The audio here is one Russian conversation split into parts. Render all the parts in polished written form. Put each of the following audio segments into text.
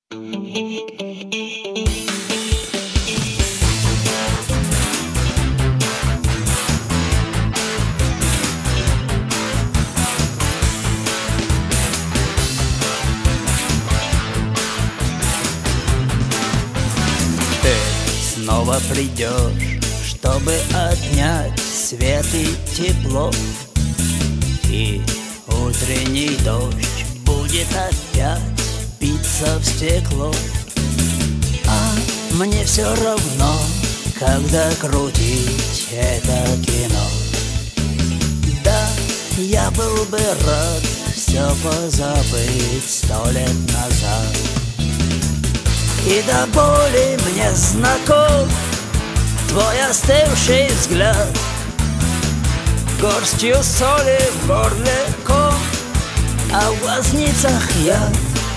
Ты снова придешь, чтобы отнять свет и тепло, и утренний дождь будет опять биться в стекло. А мне все равно, когда крутить это кино. Да, я был бы рад все позабыть 100 лет назад. И до боли мне знаком твой остывший взгляд, горстью соли в горле ком, а в глазницах яд.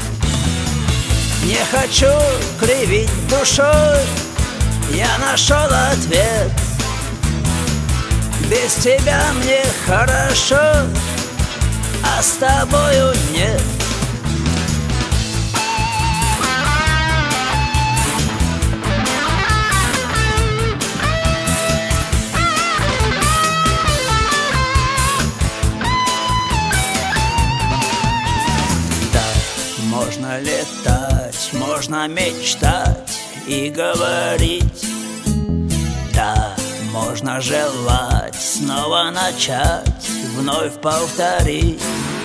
Не хочу кривить душой, я нашел ответ. Без тебя мне хорошо, а с тобою нет. Можно летать, можно мечтать и говорить. Да, можно желать снова начать, вновь повторить.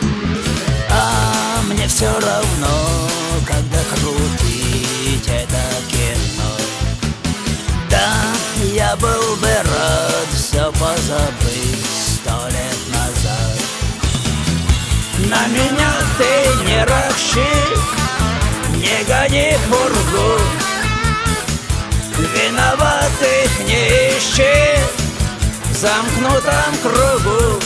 А мне все равно, когда крутить это кино. Да, я был бы рад все позабыть 100 лет назад. На меня ты не ропщи, не гони пургу, виноватых не ищи в замкнутом кругу.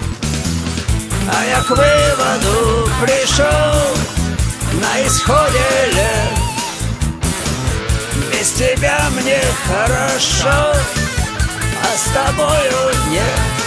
А я к выводу пришел на исходе лет. Без тебя мне хорошо, а с тобою нет.